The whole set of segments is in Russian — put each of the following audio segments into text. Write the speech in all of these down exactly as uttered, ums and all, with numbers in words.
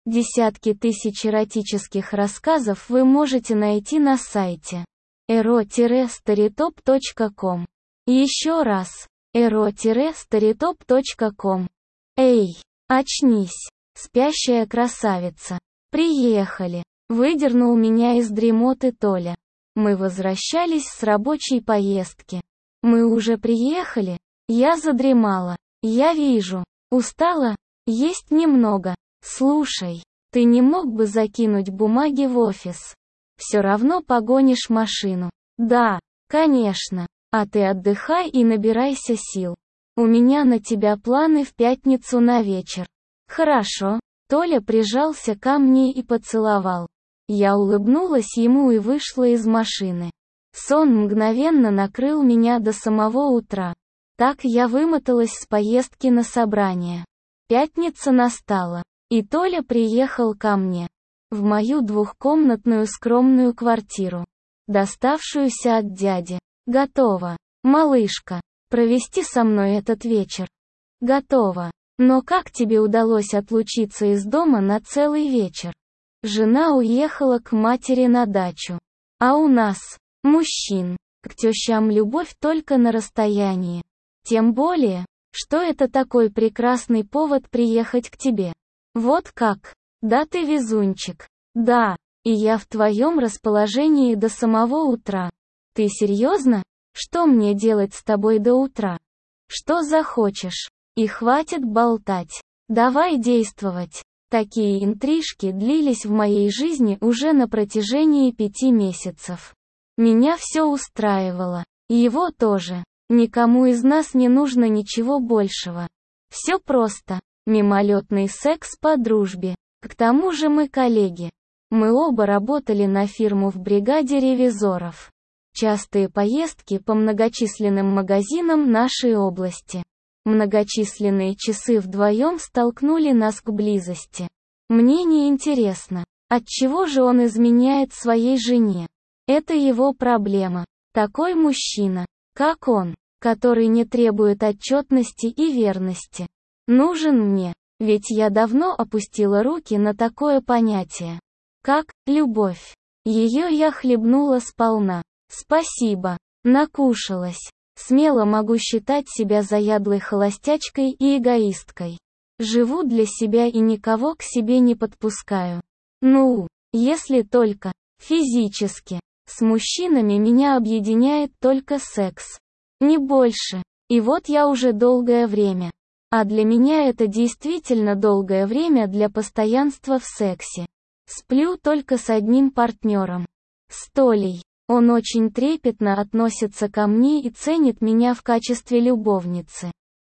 Десятки тысяч эротических рассказов вы можете найти на сайте эро старитоп точка ком. Еще раз. эро старитоп точка ком. Эй, очнись, спящая красавица. Приехали. Выдернул меня из дремоты Толя. Мы возвращались с рабочей поездки. Мы уже приехали? Я задремала. Я вижу. Устала? Есть немного. Слушай, ты не мог бы закинуть бумаги в офис? Все равно погонишь машину. Да, конечно. А ты отдыхай и набирайся сил. У меня на тебя планы в пятницу на вечер. Хорошо. Толя прижался ко мне и поцеловал. Я улыбнулась ему и вышла из машины. Сон мгновенно накрыл меня до самого утра. Так я вымоталась с поездки на собрание. Пятница настала. И Толя приехал ко мне. В мою двухкомнатную скромную квартиру. Доставшуюся от дяди. Готово. Малышка. Провести со мной этот вечер. Готово. Но как тебе удалось отлучиться из дома на целый вечер? Жена уехала к матери на дачу. А у нас, мужчин, к тещам любовь только на расстоянии. Тем более, что это такой прекрасный повод приехать к тебе. Вот как? Да ты везунчик. Да, и я в твоем расположении до самого утра. Ты серьезно? Что мне делать с тобой до утра? Что захочешь. И хватит болтать. Давай действовать. Такие интрижки длились в моей жизни уже на протяжении пяти месяцев. Меня все устраивало. И его тоже. Никому из нас не нужно ничего большего. Все просто. Мимолетный секс по дружбе. К тому же мы коллеги. Мы оба работали на фирму в бригаде ревизоров. Частые поездки по многочисленным магазинам нашей области. Многочисленные часы вдвоем столкнули нас к близости. Мне не интересно, отчего же он изменяет своей жене. Это его проблема. Такой мужчина, как он, который не требует отчетности и верности, нужен мне, ведь я давно опустила руки на такое понятие, как любовь. Ее я хлебнула сполна. Спасибо. Накушалась. Смело могу считать себя заядлой холостячкой и эгоисткой. Живу для себя и никого к себе не подпускаю. Ну, если только физически. С мужчинами меня объединяет только секс. Не больше. И вот я уже долгое время. А для меня это действительно долгое время для постоянства в сексе. Сплю только с одним партнером. С Толей. Он очень трепетно относится ко мне и ценит меня в качестве любовницы.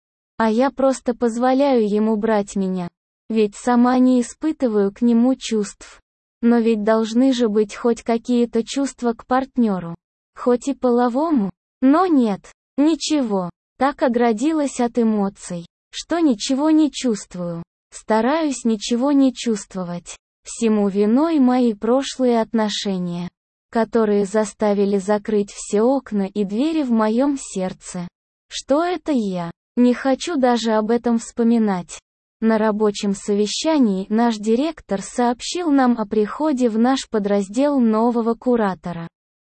А я просто позволяю ему брать меня. Ведь сама не испытываю к нему чувств. Но ведь должны же быть хоть какие-то чувства к партнеру. Хоть и половому. Но нет. Ничего. Так оградилась от эмоций, что ничего не чувствую. Стараюсь ничего не чувствовать. Всему виной мои прошлые отношения, которые заставили закрыть все окна и двери в моем сердце. Что это я? Не хочу даже об этом вспоминать. На рабочем совещании наш директор сообщил нам о приходе в наш подраздел нового куратора.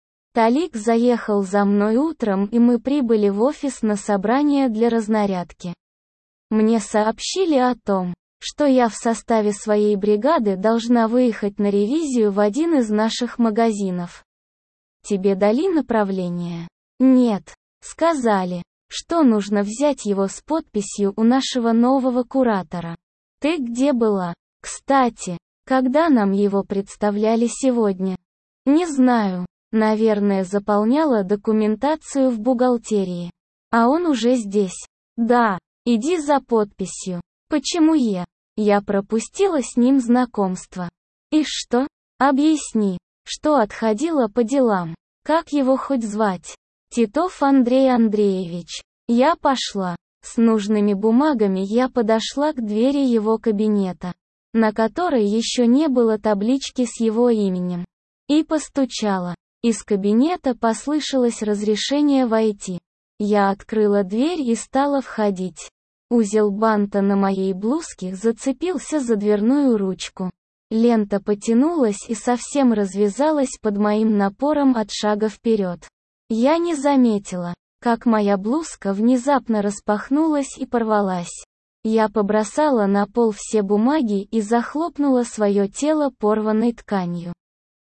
Талик заехал за мной утром, и мы прибыли в офис на собрание для разнарядки. Мне сообщили о том, что я в составе своей бригады должна выехать на ревизию в один из наших магазинов. Тебе дали направление? Нет. Сказали, что нужно взять его с подписью у нашего нового куратора. Ты где была? Кстати, когда нам его представляли сегодня? Не знаю. Наверное, заполняла документацию в бухгалтерии. А он уже здесь. Да, иди за подписью. Почему я? Я пропустила с ним знакомство. И что? Объясни, что отходила по делам. Как его хоть звать? Титов Андрей Андреевич. Я пошла. С нужными бумагами я подошла к двери его кабинета, на которой еще не было таблички с его именем. И постучала. Из кабинета послышалось разрешение войти. Я открыла дверь и стала входить. Узел банта на моей блузке зацепился за дверную ручку. Лента потянулась и совсем развязалась под моим напором от шага вперед. Я не заметила, как моя блузка внезапно распахнулась и порвалась. Я побросала на пол все бумаги и захлопнула свое тело порванной тканью.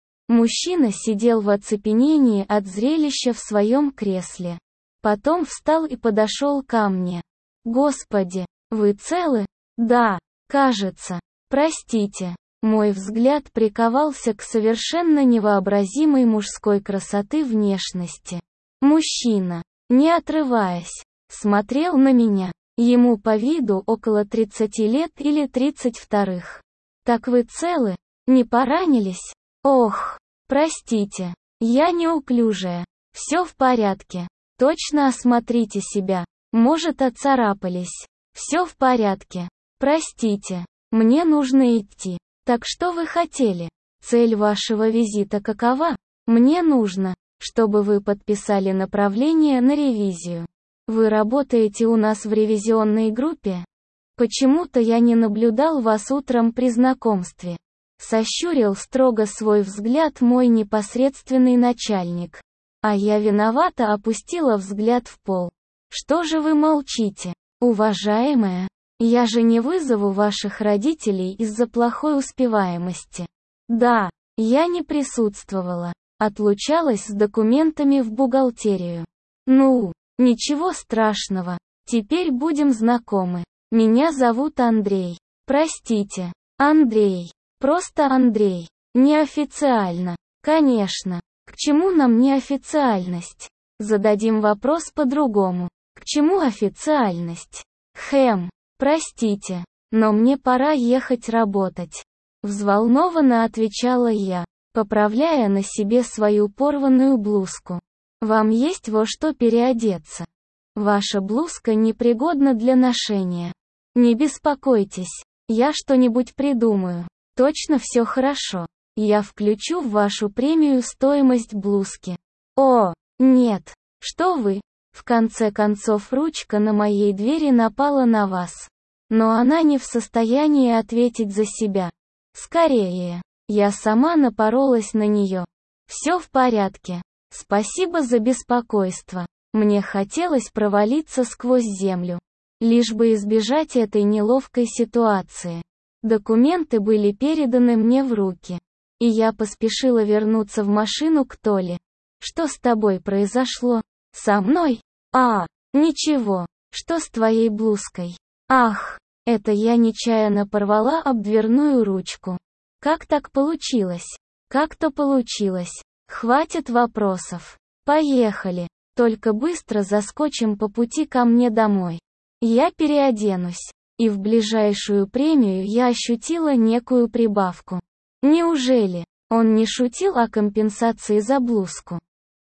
Мужчина сидел в оцепенении от зрелища в своем кресле. Потом встал и подошел ко мне. «Господи, вы целы?» «Да, кажется. Простите». Мой взгляд приковался к совершенно невообразимой мужской красоты внешности. Мужчина, не отрываясь, смотрел на меня. Ему по виду около тридцати лет или тридцать вторых. «Так вы целы? Не поранились?» «Ох, простите, я неуклюжая. Все в порядке. Точно осмотрите себя. Может, оцарапались. Все в порядке. Простите, мне нужно идти. Так что вы хотели? Цель вашего визита какова? Мне нужно, чтобы вы подписали направление на ревизию. Вы работаете у нас в ревизионной группе? Почему-то я не наблюдал вас утром при знакомстве». Сощурил строго свой взгляд мой непосредственный начальник. А я виновато опустила взгляд в пол. «Что же вы молчите, уважаемая? Я же не вызову ваших родителей из-за плохой успеваемости». «Да, я не присутствовала. Отлучалась с документами в бухгалтерию». «Ну, ничего страшного. Теперь будем знакомы. Меня зовут Андрей». «Простите, Андрей. Просто Андрей. Неофициально». «Конечно. К чему нам неофициальность? Зададим вопрос по-другому. К чему официальность?» «Хэм, простите, но мне пора ехать работать». Взволнованно отвечала я, поправляя на себе свою порванную блузку. «Вам есть во что переодеться. Ваша блузка непригодна для ношения. Не беспокойтесь, я что-нибудь придумаю. Точно все хорошо. Я включу в вашу премию стоимость блузки». «О, нет, что вы!» В конце концов ручка на моей двери напала на вас. Но она не в состоянии ответить за себя. Скорее, я сама напоролась на нее. «Все в порядке. Спасибо за беспокойство». Мне хотелось провалиться сквозь землю, лишь бы избежать этой неловкой ситуации. Документы были переданы мне в руки, и я поспешила вернуться в машину к Толе. «Что с тобой произошло? Со мной? А, ничего. Что с твоей блузкой? Ах, это я нечаянно порвала об дверную ручку. Как так получилось? Как-то получилось. Хватит вопросов. Поехали. Только быстро заскочим по пути ко мне домой. Я переоденусь». И в ближайшую премию я ощутила некую прибавку. Неужели он не шутил о компенсации за блузку?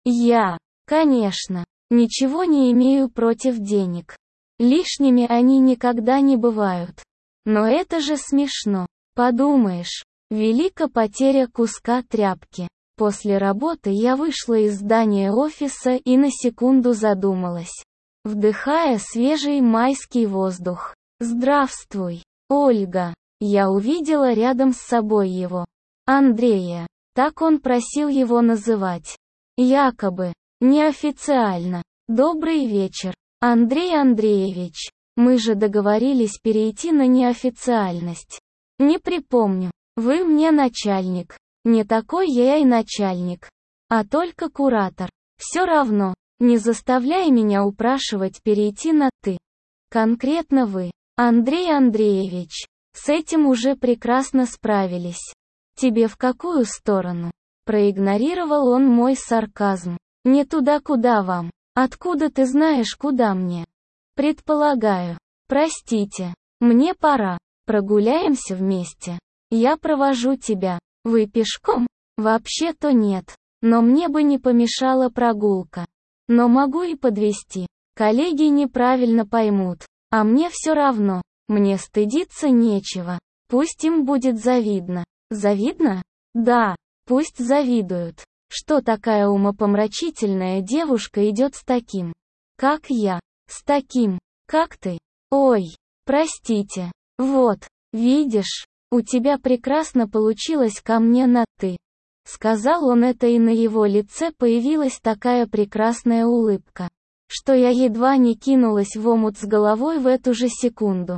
Я, конечно, ничего не имею против денег. Лишними они никогда не бывают. Но это же смешно. Подумаешь, велика потеря куска тряпки. После работы я вышла из здания офиса и на секунду задумалась, вдыхая свежий майский воздух. «Здравствуй, Ольга». Я увидела рядом с собой его. Андрея. Так он просил его называть. Якобы. Неофициально. «Добрый вечер, Андрей Андреевич. Мы же договорились перейти на неофициальность». «Не припомню. Вы мне начальник». «Не такой я и начальник, а только куратор. Все равно, не заставляй меня упрашивать перейти на «ты». Конкретно вы, Андрей Андреевич. С этим уже прекрасно справились. Тебе в какую сторону?» Проигнорировал он мой сарказм. «Не туда, куда вам. Откуда ты знаешь, куда мне?» «Предполагаю. Простите. Мне пора. Прогуляемся вместе. Я провожу тебя. Вы пешком?» «Вообще-то нет. Но мне бы не помешала прогулка. Но могу и подвезти. Коллеги неправильно поймут. А мне все равно. Мне стыдиться нечего. Пусть им будет завидно». «Завидно? Да. Пусть завидуют. Что такая умопомрачительная девушка идет с таким, как я? С таким, как ты? Ой, простите. Вот, видишь, у тебя прекрасно получилось ко мне на «ты». Сказал он это, и на его лице появилась такая прекрасная улыбка, что я едва не кинулась в омут с головой в эту же секунду.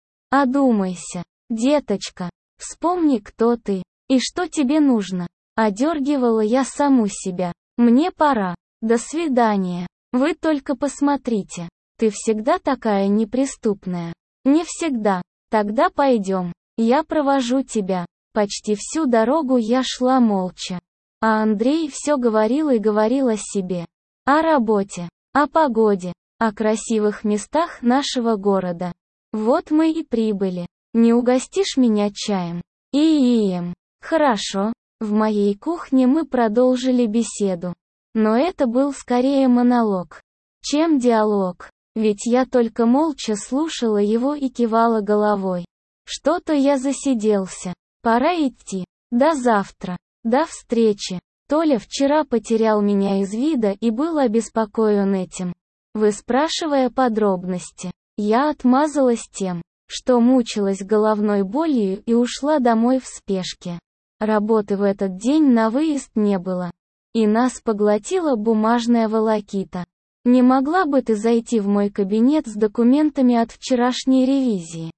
Одумайся, деточка, вспомни, кто ты, и что тебе нужно. Одергивала я саму себя. Мне пора. До свидания. Вы только посмотрите. Ты всегда такая неприступная. Не всегда. Тогда пойдем. Я провожу тебя. Почти всю дорогу я шла молча. А Андрей все говорил и говорил о себе. О работе. О погоде. О красивых местах нашего города. Вот мы и прибыли. Не угостишь меня чаем? И-и-ем. Хорошо. В моей кухне мы продолжили беседу. Но это был скорее монолог, чем диалог. Ведь я только молча слушала его и кивала головой. Что-то я засиделся. Пора идти. До завтра. До встречи. Толя вчера потерял меня из вида и был обеспокоен этим. Выспрашивая подробности, я отмазалась тем, что мучилась головной болью и ушла домой в спешке. Работы в этот день на выезд не было. И нас поглотила бумажная волокита. Не могла бы ты зайти в мой кабинет с документами от вчерашней ревизии?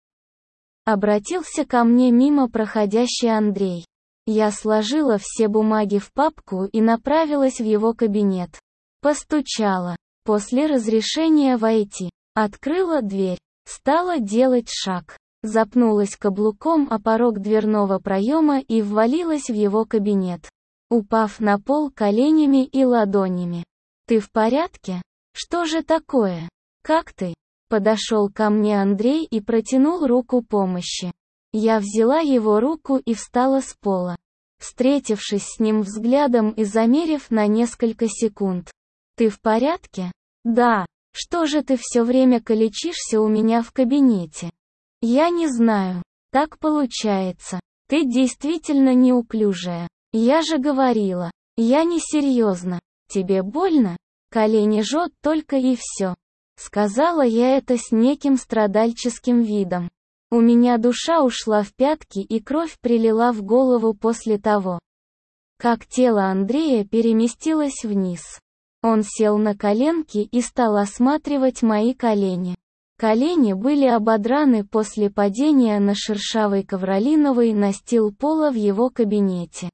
Обратился ко мне мимо проходящий Андрей. Я сложила все бумаги в папку и направилась в его кабинет. Постучала. После разрешения войти. Открыла дверь. Стала делать шаг. Запнулась каблуком о порог дверного проема и ввалилась в его кабинет, упав на пол коленями и ладонями. «Ты в порядке? Что же такое? Как ты?» Подошел ко мне Андрей и протянул руку помощи. Я взяла его руку и встала с пола, встретившись с ним взглядом и замерив на несколько секунд. «Ты в порядке?» «Да. Что же ты все время калечишься у меня в кабинете?» «Я не знаю. Так получается. Ты действительно неуклюжая. Я же говорила. Я не серьезно. Тебе больно? Колени жжет только и все». Сказала я это с неким страдальческим видом. У меня душа ушла в пятки и кровь прилила в голову после того, как тело Андрея переместилось вниз. Он сел на коленки и стал осматривать мои колени. Колени были ободраны после падения на шершавый ковролиновый настил пола в его кабинете.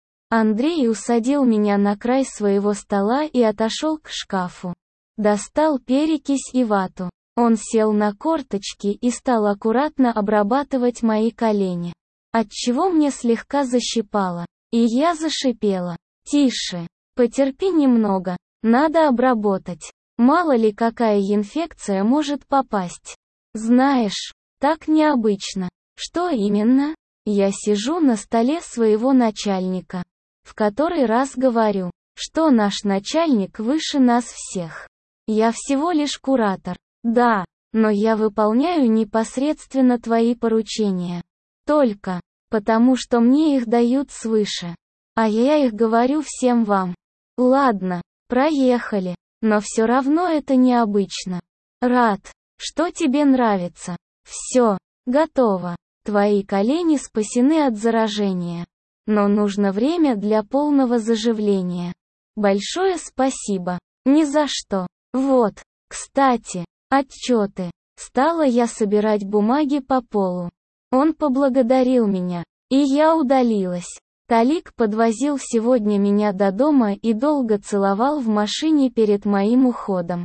Андрей усадил меня на край своего стола и отошел к шкафу. Достал перекись и вату. Он сел на корточки и стал аккуратно обрабатывать мои колени, отчего мне слегка защипало. И я зашипела. «Тише. Потерпи немного. Надо обработать. Мало ли какая инфекция может попасть. Знаешь, так необычно». «Что именно?» Я сижу на столе своего начальника. В который раз говорю, что наш начальник выше нас всех. Я всего лишь куратор. Да, но я выполняю непосредственно твои поручения. Только потому, что мне их дают свыше. А я их говорю всем вам. Ладно, проехали. Но все равно это необычно. Рад, что тебе нравится. Все, готово. Твои колени спасены от заражения. Но нужно время для полного заживления. Большое спасибо. Ни за что. Вот, кстати, отчеты. Стала я собирать бумаги по полу. Он поблагодарил меня, и я удалилась. Талик подвозил сегодня меня до дома и долго целовал в машине перед моим уходом.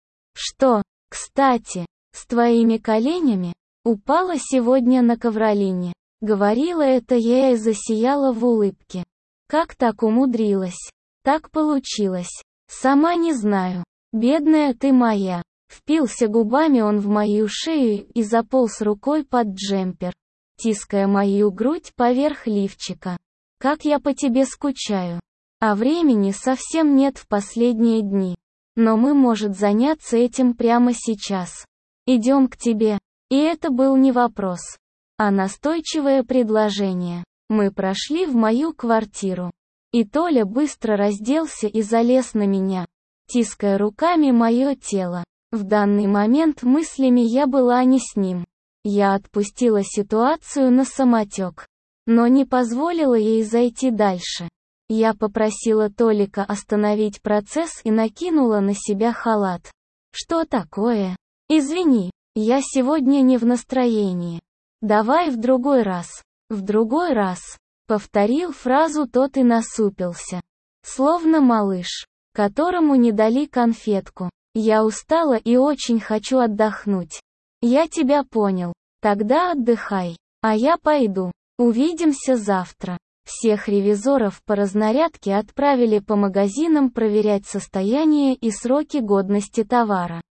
«Что, кстати, с твоими коленями? Упала сегодня на ковролине». Говорила это я и засияла в улыбке. Как так умудрилась? Так получилось. Сама не знаю. Бедная ты моя. Впился губами он в мою шею и заполз рукой под джемпер, тиская мою грудь поверх лифчика. Как я по тебе скучаю. А времени совсем нет в последние дни. Но мы, может, заняться этим прямо сейчас. Идем к тебе. И это был не вопрос, а настойчивое предложение. Мы прошли в мою квартиру. И Толя быстро разделся и залез на меня, тиская руками мое тело. В данный момент мыслями я была не с ним. Я отпустила ситуацию на самотек, но не позволила ей зайти дальше. Я попросила Толика остановить процесс и накинула на себя халат. «Что такое? Извини, я сегодня не в настроении. Давай в другой раз». «В другой раз», — повторил фразу тот и насупился. Словно малыш, которому не дали конфетку. «Я устала и очень хочу отдохнуть». «Я тебя понял. Тогда отдыхай. А я пойду. Увидимся завтра». Всех ревизоров по разнарядке отправили по магазинам проверять состояние и сроки годности товара.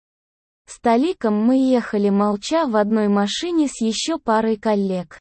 С Толиком мы ехали молча в одной машине с еще парой коллег.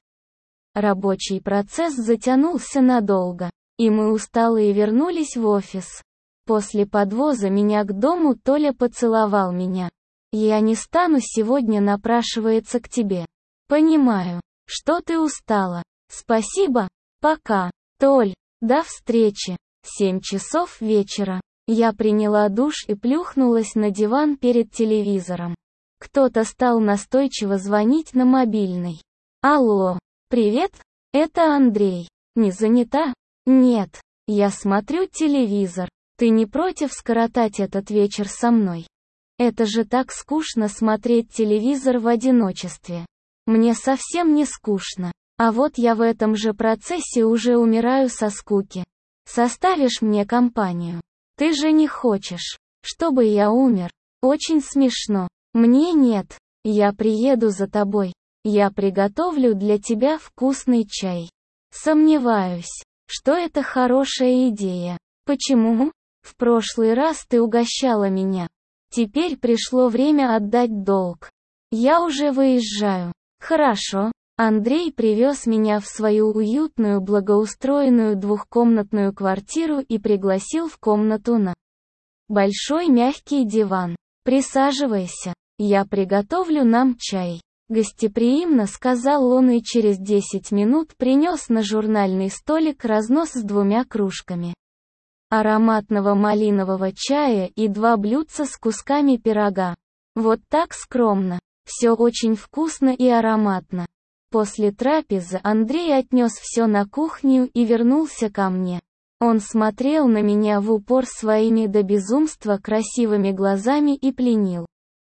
Рабочий процесс затянулся надолго, и мы усталые вернулись в офис. После подвоза меня к дому Толя поцеловал меня. «Я не стану сегодня напрашиваться к тебе. Понимаю, что ты устала. Спасибо, пока, Толь, до встречи». Семь часов вечера. Я приняла душ и плюхнулась на диван перед телевизором. Кто-то стал настойчиво звонить на мобильный. «Алло, привет, это Андрей. Не занята?» «Нет, я смотрю телевизор. Ты не против скоротать этот вечер со мной? Это же так скучно смотреть телевизор в одиночестве». «Мне совсем не скучно. А вот я в этом же процессе уже умираю со скуки. Составишь мне компанию? Ты же не хочешь, чтобы я умер? Очень смешно. Мне нет. Я приеду за тобой. Я приготовлю для тебя вкусный чай». «Сомневаюсь, что это хорошая идея. Почему? В прошлый раз ты угощала меня. Теперь пришло время отдать долг. Я уже выезжаю». «Хорошо». Андрей привез меня в свою уютную благоустроенную двухкомнатную квартиру и пригласил в комнату на большой мягкий диван. «Присаживайся, я приготовлю нам чай», — гостеприимно сказал он и через десять минут принес на журнальный столик разнос с двумя кружками ароматного малинового чая и два блюдца с кусками пирога. Вот так скромно. Все очень вкусно и ароматно. После трапезы Андрей отнес все на кухню и вернулся ко мне. Он смотрел на меня в упор своими до безумства красивыми глазами и пленил.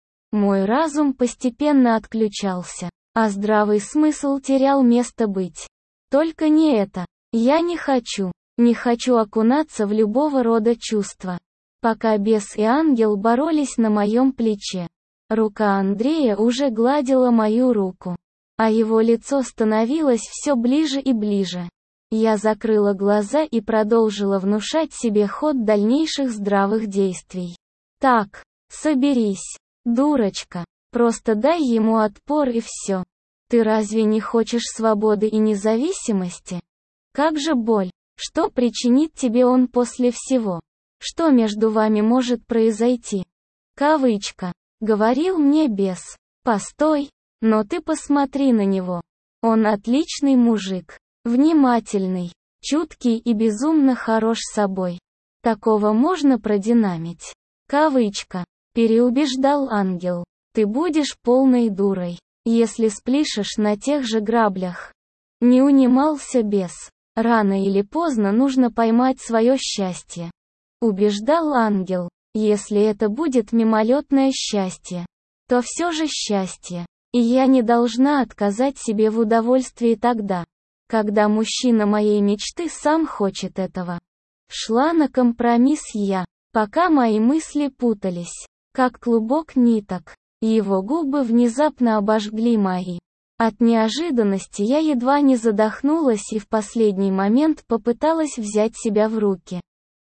Мой разум постепенно отключался, а здравый смысл терял место быть. Только не это. Я не хочу, не хочу окунаться в любого рода чувства. Пока бес и ангел боролись на моем плече, рука Андрея уже гладила мою руку, а его лицо становилось все ближе и ближе. Я закрыла глаза и продолжила внушать себе ход дальнейших здравых действий. «Так, соберись, дурочка, просто дай ему отпор и все. Ты разве не хочешь свободы и независимости? Как же боль? Что причинит тебе он после всего? Что между вами может произойти?» Кавычка. Говорил мне бес. «Постой, но ты посмотри на него. Он отличный мужик, внимательный, чуткий и безумно хорош собой. Такого можно продинамить». Кавычка. Переубеждал ангел. «Ты будешь полной дурой, если спляшешь на тех же граблях». Не унимался бес. «Рано или поздно нужно поймать свое счастье». Убеждал ангел. «Если это будет мимолетное счастье, то все же счастье. И я не должна отказать себе в удовольствии тогда, когда мужчина моей мечты сам хочет этого». Шла на компромисс я, пока мои мысли путались, как клубок ниток. Его губы внезапно обожгли мои. От неожиданности я едва не задохнулась и в последний момент попыталась взять себя в руки.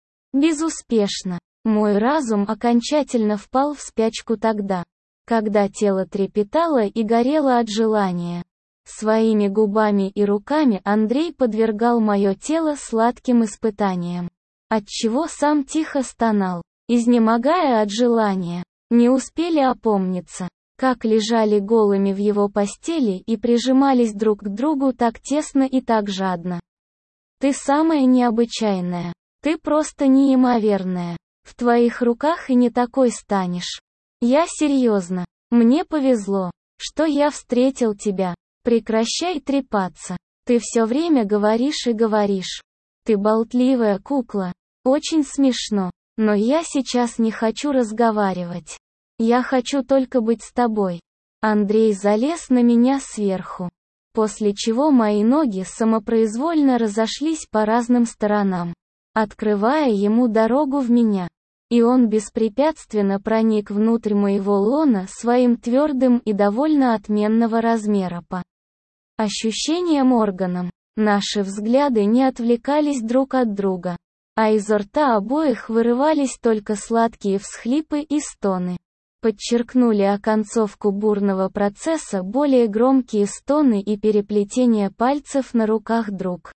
Безуспешно. Мой разум окончательно впал в спячку тогда, когда тело трепетало и горело от желания. Своими губами и руками Андрей подвергал мое тело сладким испытаниям, отчего сам тихо стонал, изнемогая от желания. Не успели опомниться, как лежали голыми в его постели и прижимались друг к другу так тесно и так жадно. «Ты самая необычайная. Ты просто неимоверная. В твоих руках и не такой станешь». Я серьезно. Мне повезло, что я встретил тебя. Прекращай трепаться. Ты все время говоришь и говоришь. Ты болтливая кукла. Очень смешно. Но я сейчас не хочу разговаривать. Я хочу только быть с тобой. Андрей залез на меня сверху. После чего мои ноги самопроизвольно разошлись по разным сторонам, открывая ему дорогу в меня. И он беспрепятственно проник внутрь моего лона своим твердым и довольно отменного размера по ощущениям органам. Наши взгляды не отвлекались друг от друга, а изо рта обоих вырывались только сладкие всхлипы и стоны. Подчеркнули оконцовку бурного процесса более громкие стоны и переплетение пальцев на руках друг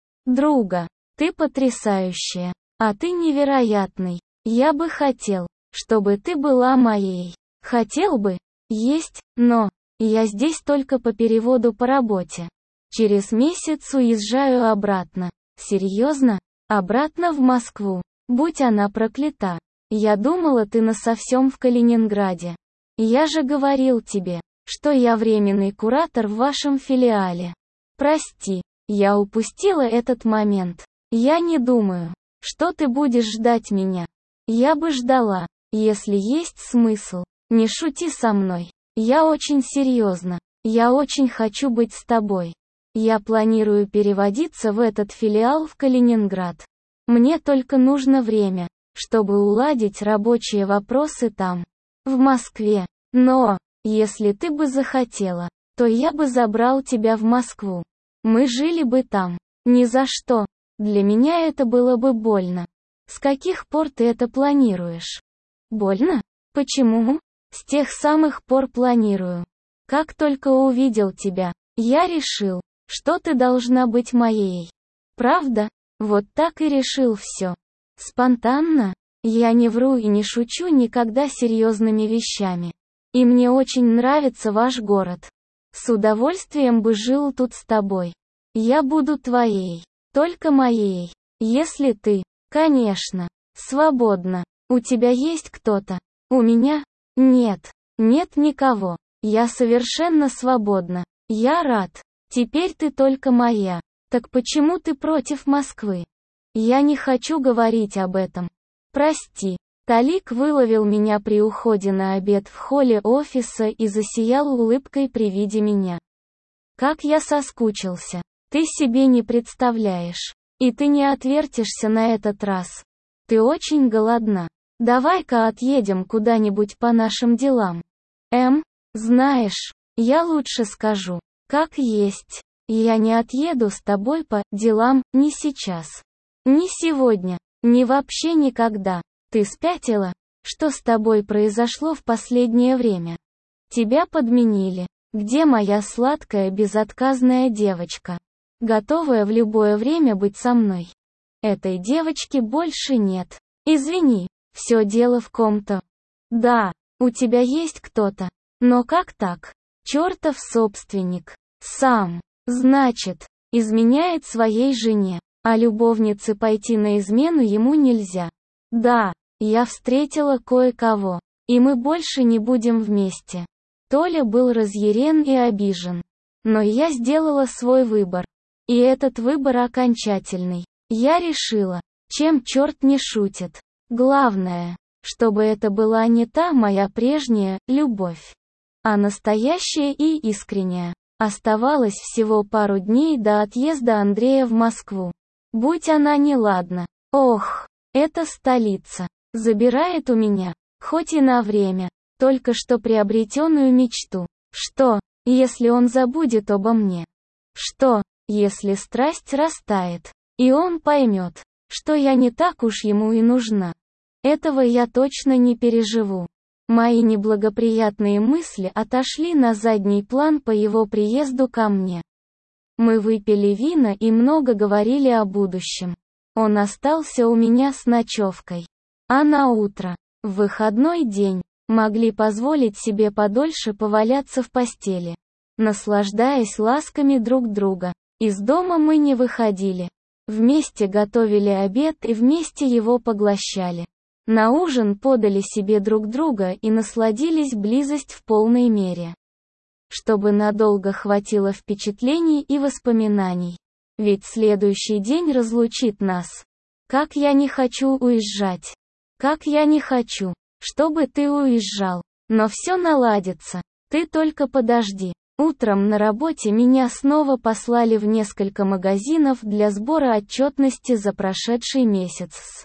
друга. Ты потрясающая, а ты невероятный. Я бы хотел, чтобы ты была моей. Хотел бы, есть, но я здесь только по переводу по работе. Через месяц уезжаю обратно. Серьезно? Обратно в Москву. Будь она проклята. Я думала, ты насовсем в Калининграде. Я же говорил тебе, что я временный куратор в вашем филиале. Прости, я упустила этот момент. Я не думаю, что ты будешь ждать меня. Я бы ждала, если есть смысл. Не шути со мной. Я очень серьезно. Я очень хочу быть с тобой. Я планирую переводиться в этот филиал в Калининград. Мне только нужно время, чтобы уладить рабочие вопросы там, в Москве. Но, если ты бы захотела, то я бы забрал тебя в Москву. Мы жили бы там. Ни за что. Для меня это было бы больно. С каких пор ты это планируешь? Больно? Почему? С тех самых пор планирую. Как только увидел тебя, я решил, что ты должна быть моей. Правда? Вот так и решил все. Спонтанно? Я не вру и не шучу никогда серьезными вещами. И мне очень нравится ваш город. С удовольствием бы жил тут с тобой. Я буду твоей. Только моей. Если ты, конечно, свободна. У тебя есть кто-то? У меня? Нет. Нет никого. Я совершенно свободна. Я рад. Теперь ты только моя. Так почему ты против Москвы? Я не хочу говорить об этом. Прости. Талик выловил меня при уходе на обед в холле офиса и засиял улыбкой при виде меня. Как я соскучился. Ты себе не представляешь. И ты не отвертишься на этот раз. Ты очень голодна. Давай-ка отъедем куда-нибудь по нашим делам. Эм, знаешь, я лучше скажу, как есть. Я не отъеду с тобой по делам ни сейчас. Ни сегодня, ни вообще никогда. Ты спятила? Что с тобой произошло в последнее время? Тебя подменили. Где моя сладкая безотказная девочка? Готовая в любое время быть со мной. Этой девочки больше нет. Извини, все дело в ком-то. Да, у тебя есть кто-то. Но как так? Чертов собственник. Сам. Значит, изменяет своей жене, а любовнице пойти на измену ему нельзя. Да, я встретила кое-кого, и мы больше не будем вместе. Толя был разъярен и обижен. Но я сделала свой выбор. И этот выбор окончательный. Я решила, чем черт не шутит. Главное, чтобы это была не та моя прежняя любовь, а настоящая и искренняя. Оставалось всего пару дней до отъезда Андрея в Москву. Будь она неладна. Ох, это столица. Забирает у меня, хоть и на время, только что приобретенную мечту. Что, если он забудет обо мне? Что, если страсть растает, и он поймет, что я не так уж ему и нужна? Этого я точно не переживу. Мои неблагоприятные мысли отошли на задний план по его приезду ко мне. Мы выпили вина и много говорили о будущем. Он остался у меня с ночевкой. А на утро, в выходной день, могли позволить себе подольше поваляться в постели, наслаждаясь ласками друг друга. Из дома мы не выходили. Вместе готовили обед и вместе его поглощали. На ужин подали себе друг друга и насладились близость в полной мере. Чтобы надолго хватило впечатлений и воспоминаний. Ведь следующий день разлучит нас. Как я не хочу уезжать. Как я не хочу, чтобы ты уезжал. Но все наладится. Ты только подожди. Утром на работе меня снова послали в несколько магазинов для сбора отчетности за прошедший месяц с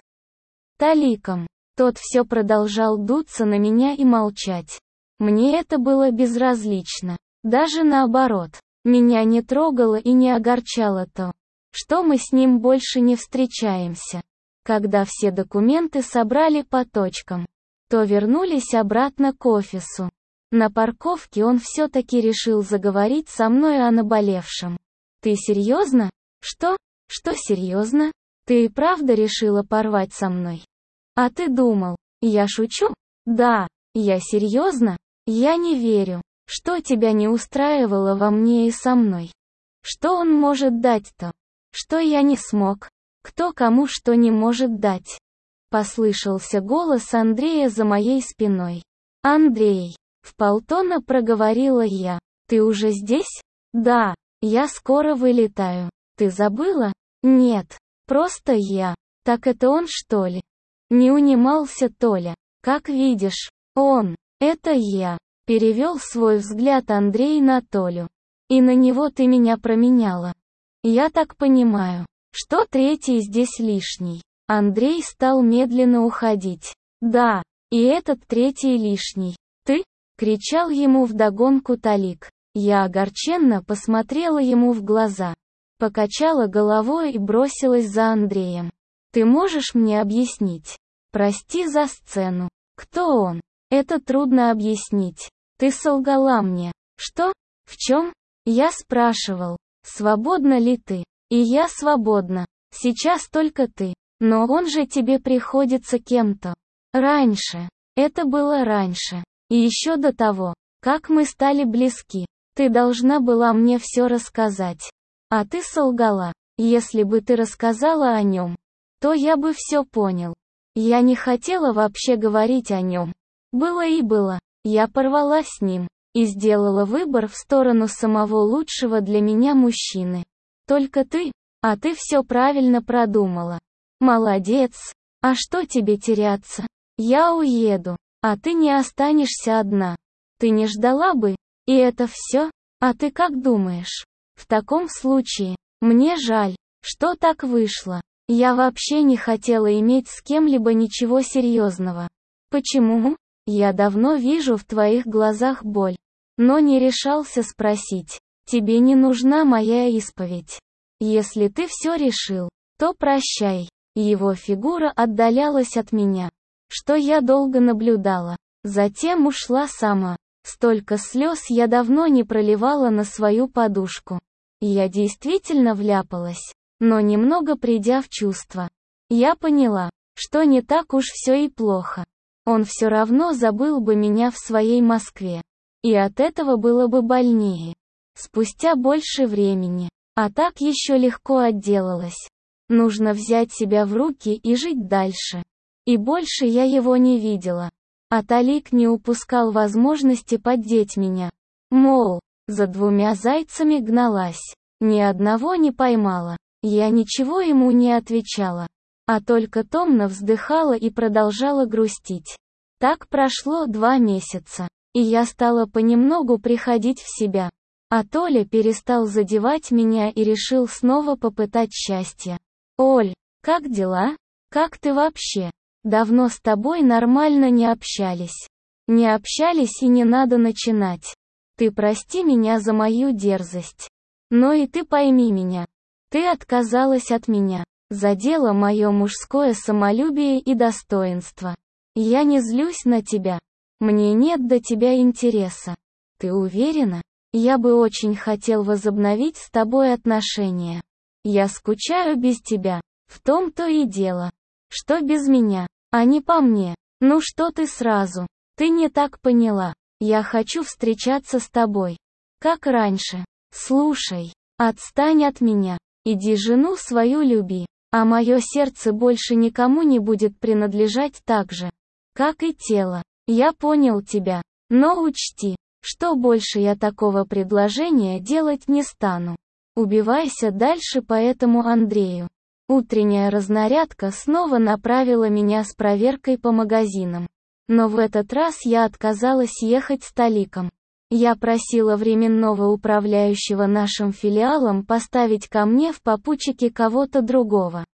Таликом. Тот все продолжал дуться на меня и молчать. Мне это было безразлично. Даже наоборот. Меня не трогало и не огорчало то, что мы с ним больше не встречаемся. Когда все документы собрали по точкам, то вернулись обратно к офису. На парковке он все-таки решил заговорить со мной о наболевшем. «Ты серьезно? Что? Что серьезно? Ты и правда решила порвать со мной? А ты думал, я шучу? Да, я серьезно? Я не верю. Что тебя не устраивало во мне и со мной? Что он может дать-то? Что я не смог? Кто кому что не может дать?» Послышался голос Андрея за моей спиной. «Андрей!» Вполтона проговорила я. «Ты уже здесь?» «Да, я скоро вылетаю. Ты забыла?» «Нет, просто я». «Так это он, что ли?» Не унимался Толя. «Как видишь, он, это я». Перевел свой взгляд Андрей на Толю. «И на него ты меня променяла. Я так понимаю, что третий здесь лишний». Андрей стал медленно уходить. «Да, и этот третий лишний. Ты?» — кричал ему вдогонку Талик. Я огорченно посмотрела ему в глаза. Покачала головой и бросилась за Андреем. «Ты можешь мне объяснить? Прости за сцену. Кто он? Это трудно объяснить. Ты солгала мне». «Что? В чем?» Я спрашивал. «Свободна ли ты?» «И я свободна. Сейчас только ты. Но он же тебе приходится кем-то. Раньше. Это было раньше. И еще до того, как мы стали близки. Ты должна была мне все рассказать. А ты солгала. Если бы ты рассказала о нем, то я бы все понял. Я не хотела вообще говорить о нем. Было и было. Я порвала с ним. И сделала выбор в сторону самого лучшего для меня мужчины. Только ты, а ты все правильно продумала. Молодец. А что тебе теряться? Я уеду, а ты не останешься одна. Ты не ждала бы, и это все? А ты как думаешь? В таком случае, мне жаль, что так вышло. Я вообще не хотела иметь с кем-либо ничего серьезного. Почему? Я давно вижу в твоих глазах боль. Но не решался спросить. Тебе не нужна моя исповедь. Если ты все решил, то прощай. Его фигура отдалялась от меня, что я долго наблюдала. Затем ушла сама. Столько слез я давно не проливала на свою подушку. Я действительно вляпалась, но немного придя в чувство. Я поняла, что не так уж все и плохо. Он все равно забыл бы меня в своей Москве. И от этого было бы больнее. Спустя больше времени. А так еще легко отделалась. Нужно взять себя в руки и жить дальше. И больше я его не видела. А Талик не упускал возможности поддеть меня. Мол, за двумя зайцами гналась. Ни одного не поймала. Я ничего ему не отвечала. А только томно вздыхала и продолжала грустить. Так прошло два месяца. И я стала понемногу приходить в себя. А Толя перестал задевать меня и решил снова попытать счастье. «Оль, как дела? Как ты вообще? Давно с тобой нормально не общались». «Не общались и не надо начинать. Ты прости меня за мою дерзость. Но и ты пойми меня. Ты отказалась от меня. Задела мое мужское самолюбие и достоинство. Я не злюсь на тебя. Мне нет до тебя интереса. Ты уверена? Я бы очень хотел возобновить с тобой отношения. Я скучаю без тебя. В том-то и дело, что без меня, а не по мне. Ну что ты сразу? Ты не так поняла. Я хочу встречаться с тобой. Как раньше. Слушай, отстань от меня. Иди жену свою люби. А мое сердце больше никому не будет принадлежать так же, как и тело. Я понял тебя. Но учти, что больше я такого предложения делать не стану. Убивайся дальше по этому Андрею. Утренняя разнарядка снова направила меня с проверкой по магазинам. Но в этот раз я отказалась ехать с Толиком. Я просила временного управляющего нашим филиалом поставить ко мне в попутчике кого-то другого.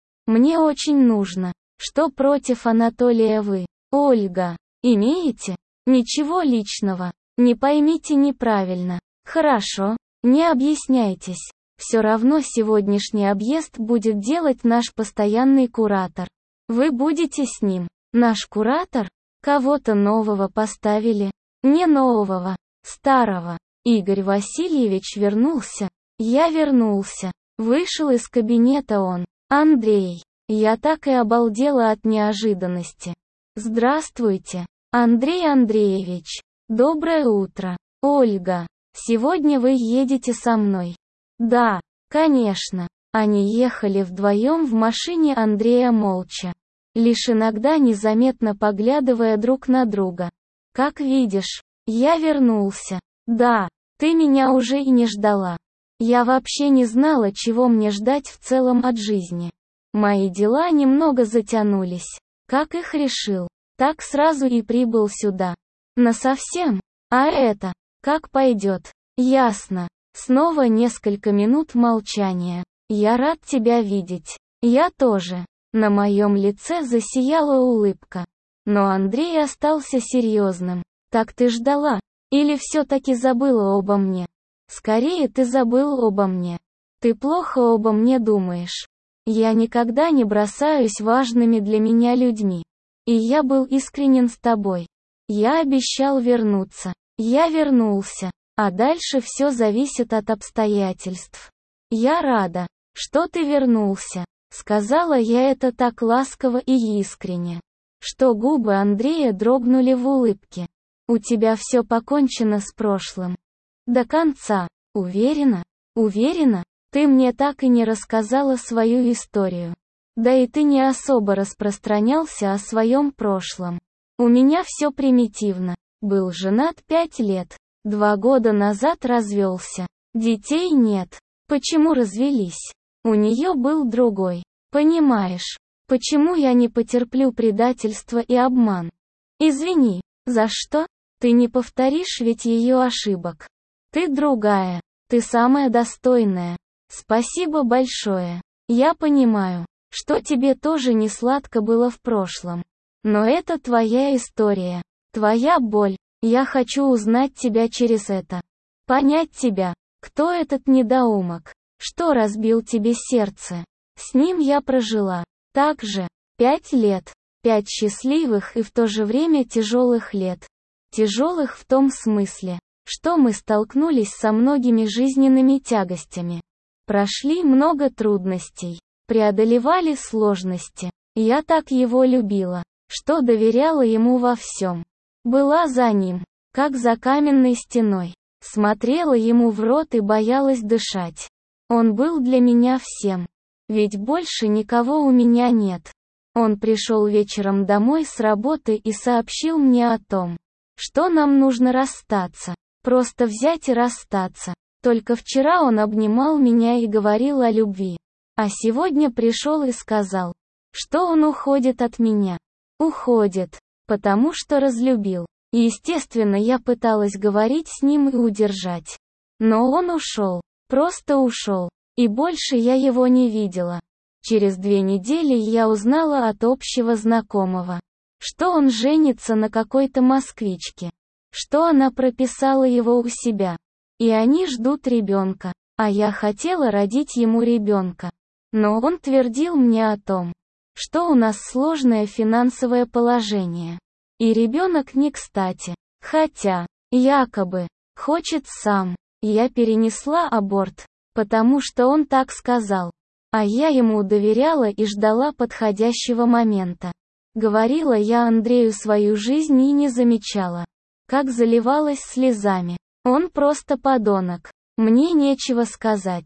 Мне очень нужно. Что против Анатолия вы, Ольга, имеете? Ничего личного. Не поймите неправильно. Хорошо, не объясняйтесь. Все равно сегодняшний объезд будет делать наш постоянный куратор. Вы будете с ним. Наш куратор? Кого-то нового поставили. Не нового. Старого. Игорь Васильевич вернулся. Я вернулся. Вышел из кабинета он. Андрей. Я так и обалдела от неожиданности. Здравствуйте, Андрей Андреевич. Доброе утро. Ольга. Сегодня вы едете со мной. Да, конечно. Они ехали вдвоем в машине Андрея молча. Лишь иногда незаметно поглядывая друг на друга. Как видишь, я вернулся. Да, ты меня уже и не ждала. Я вообще не знала, чего мне ждать в целом от жизни. Мои дела немного затянулись. Как их решил, так сразу и прибыл сюда. Насовсем? А это, как пойдет. Ясно. Снова несколько минут молчания. Я рад тебя видеть. Я тоже. На моем лице засияла улыбка. Но Андрей остался серьезным. Так ты ждала? Или все-таки забыла обо мне? Скорее ты забыл обо мне. Ты плохо обо мне думаешь. Я никогда не бросаюсь важными для меня людьми. И я был искренен с тобой. Я обещал вернуться. Я вернулся. А дальше все зависит от обстоятельств. Я рада, что ты вернулся. Сказала я это так ласково и искренне, что губы Андрея дрогнули в улыбке. У тебя все покончено с прошлым. До конца. Уверена? Уверена? Ты мне так и не рассказала свою историю. Да и ты не особо распространялся о своем прошлом. У меня все примитивно. Был женат пять лет. Два года назад развелся. Детей нет. Почему развелись? У нее был другой. Понимаешь, почему я не потерплю предательство и обман? Извини, за что? Ты не повторишь ведь ее ошибок. Ты другая. Ты самая достойная. Спасибо большое. Я понимаю, что тебе тоже не сладко было в прошлом. Но это твоя история. Твоя боль. Я хочу узнать тебя через это. Понять тебя. Кто этот недоумок? Что разбил тебе сердце? С ним я прожила. Так же. Пять лет. Пять счастливых и в то же время тяжелых лет. Тяжелых в том смысле, что мы столкнулись со многими жизненными тягостями. Прошли много трудностей. Преодолевали сложности. Я так его любила, что доверяла ему во всем. Была за ним, как за каменной стеной. Смотрела ему в рот и боялась дышать. Он был для меня всем. Ведь больше никого у меня нет. Он пришел вечером домой с работы и сообщил мне о том, что нам нужно расстаться. Просто взять и расстаться. Только вчера он обнимал меня и говорил о любви. А сегодня пришел и сказал, что он уходит от меня. Уходит, потому что разлюбил. Естественно, я пыталась говорить с ним и удержать. Но он ушел. Просто ушел. И больше я его не видела. Через две недели я узнала от общего знакомого, что он женится на какой-то москвичке. Что она прописала его у себя. И они ждут ребенка. А я хотела родить ему ребенка. Но он твердил мне о том, что у нас сложное финансовое положение. И ребенок не кстати. Хотя, якобы, хочет сам. Я перенесла аборт, потому что он так сказал. А я ему доверяла и ждала подходящего момента. Говорила я Андрею свою жизнь и не замечала, как заливалась слезами. Он просто подонок. Мне нечего сказать.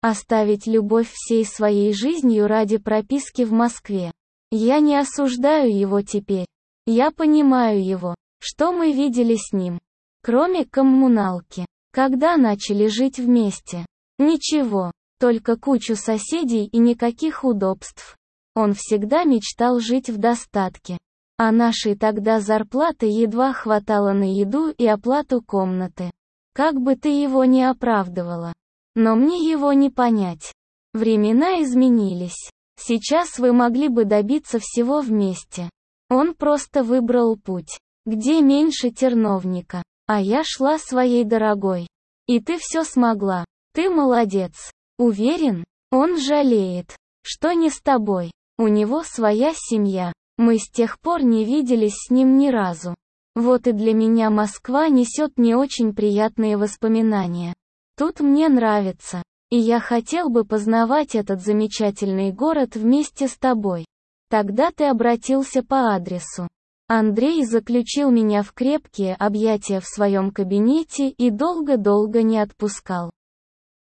Оставить любовь всей своей жизнью ради прописки в Москве. Я не осуждаю его теперь. Я понимаю его, что мы видели с ним. Кроме коммуналки. Когда начали жить вместе. Ничего, только кучу соседей и никаких удобств. Он всегда мечтал жить в достатке. А нашей тогда зарплаты едва хватало на еду и оплату комнаты. Как бы ты его ни оправдывала. Но мне его не понять. Времена изменились. Сейчас вы могли бы добиться всего вместе. Он просто выбрал путь, где меньше терновника. А я шла своей дорогой. И ты все смогла. Ты молодец. Уверен, он жалеет, что не с тобой. У него своя семья. Мы с тех пор не виделись с ним ни разу. Вот и для меня Москва несет не очень приятные воспоминания. Тут мне нравится, и я хотел бы познавать этот замечательный город вместе с тобой. Тогда ты обратился по адресу. Андрей заключил меня в крепкие объятия в своем кабинете и долго-долго не отпускал.